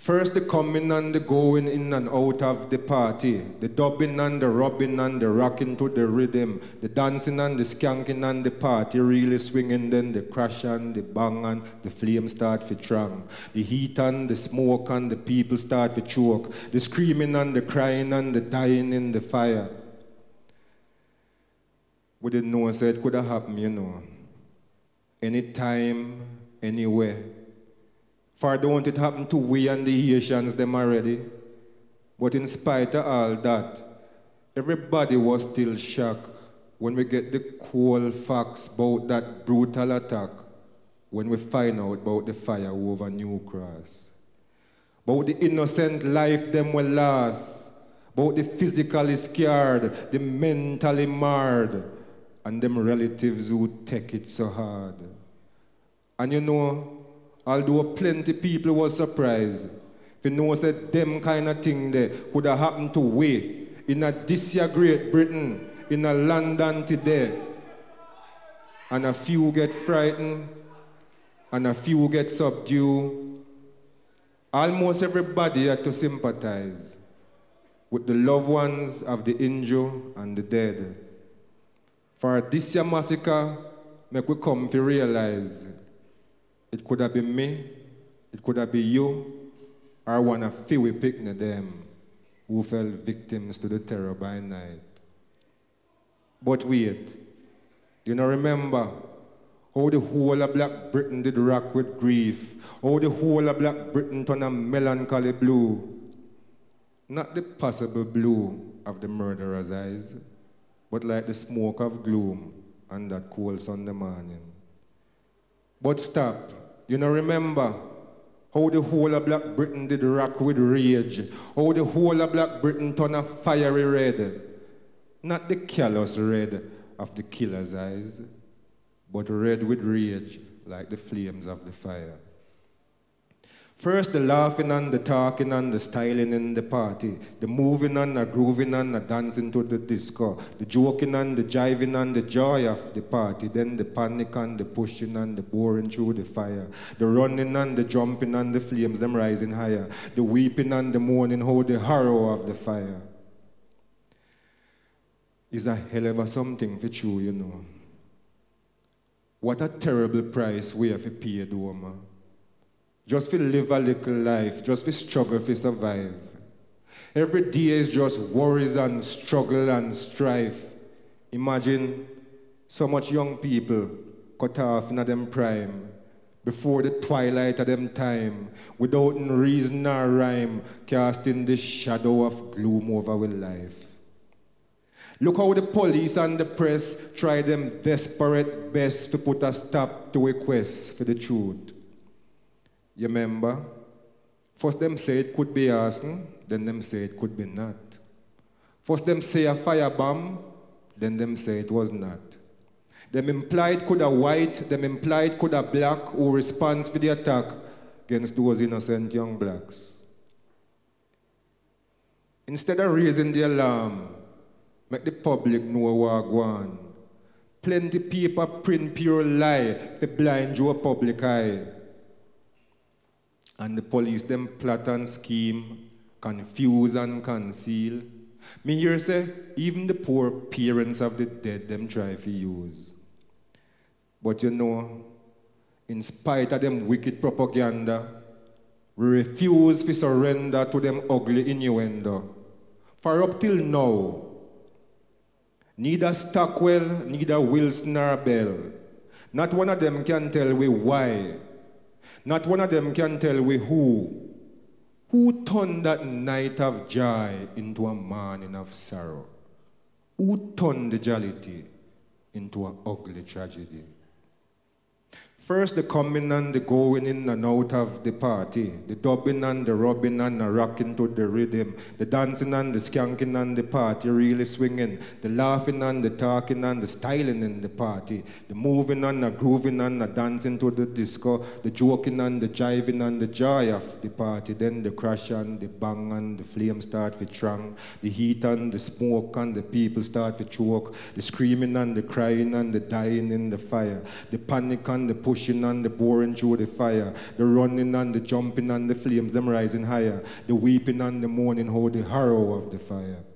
First the coming and the going in and out of the party, the dubbing and the rubbing and the rocking to the rhythm, the dancing and the skanking and the party really swinging, then the crash and the bang and the flame start to trang, the heat and the smoke and the people start to choke, the screaming and the crying and the dying in the fire. We didn't know, so it could have happened, you know. Anytime, anywhere. For don't it happen to we and the Haitians them already? But in spite of all that, everybody was still shocked when we get the cold facts about that brutal attack, when we find out about the fire over New Cross. About the innocent life them were lost, about the physically scared, the mentally marred, and them relatives who take it so hard. And you know, although plenty people was surprised, if you know that them kind of thing there could have happened to we in a this year Great Britain, in a London today. And a few get frightened, and a few get subdued. Almost everybody had to sympathize with the loved ones of the injured and the dead. For this year massacre, make we come to realize it could have been me, it could have been you, or one of few we picked them who fell victims to the terror by night. But wait, you know, remember how the whole of Black Britain did rock with grief, how the whole of Black Britain turned a melancholy blue. Not the possible blue of the murderer's eyes, but like the smoke of gloom on that cold Sunday morning. But stop. You know, remember how the whole of Black Britain did rock with rage, how the whole of Black Britain turned a fiery red, not the callous red of the killer's eyes, but red with rage like the flames of the fire. First the laughing and the talking and the styling in the party, the moving and the grooving and the dancing to the disco, the joking and the jiving and the joy of the party, then the panic and the pushing and the boring through the fire, the running and the jumping and the flames them rising higher, the weeping and the mourning, how the horror of the fire. Is a hell of a something for true, you know. What a terrible price we have to pay, though, man. Just to live a little life, just to struggle to survive. Every day is just worries and struggle and strife. Imagine so much young people cut off in them prime, before the twilight of them time, without reason or rhyme, casting the shadow of gloom over our life. Look how the police and the press try them desperate best to put a stop to a quest for the truth. You remember? First them say it could be arson, then them say it could be not. First them say a firebomb, then them say it was not. Them implied could a white, them implied could a black who responds for the attack against those innocent young blacks. Instead of raising the alarm, make the public know what go on. Plenty people print pure lie to blind your public eye. And the police them plot and scheme, confuse and conceal. Me hear say, even the poor parents of the dead them try to use. But you know, in spite of them wicked propaganda, we refuse to surrender to them ugly innuendo. For up till now, neither Stockwell, neither Wilson nor Bell, not one of them can tell we why. Not one of them can tell we who. Who turned that night of joy into a morning of sorrow? Who turned the jollity into an ugly tragedy? First the coming and the going in and out of the party, the dubbing and the rubbing and the rocking to the rhythm, the dancing and the skanking and the party really swinging, the laughing and the talking and the styling in the party, the moving and the grooving and the dancing to the disco, the joking and the jiving and the joy of the party, then the crash and the bang and the flame start to trang, the heat and the smoke and the people start to choke, the screaming and the crying and the dying in the fire, the panic and the pushing pushing and the boring through the fire, the running and the jumping and the flames, them rising higher, the weeping and the mourning, how the horror of the fire.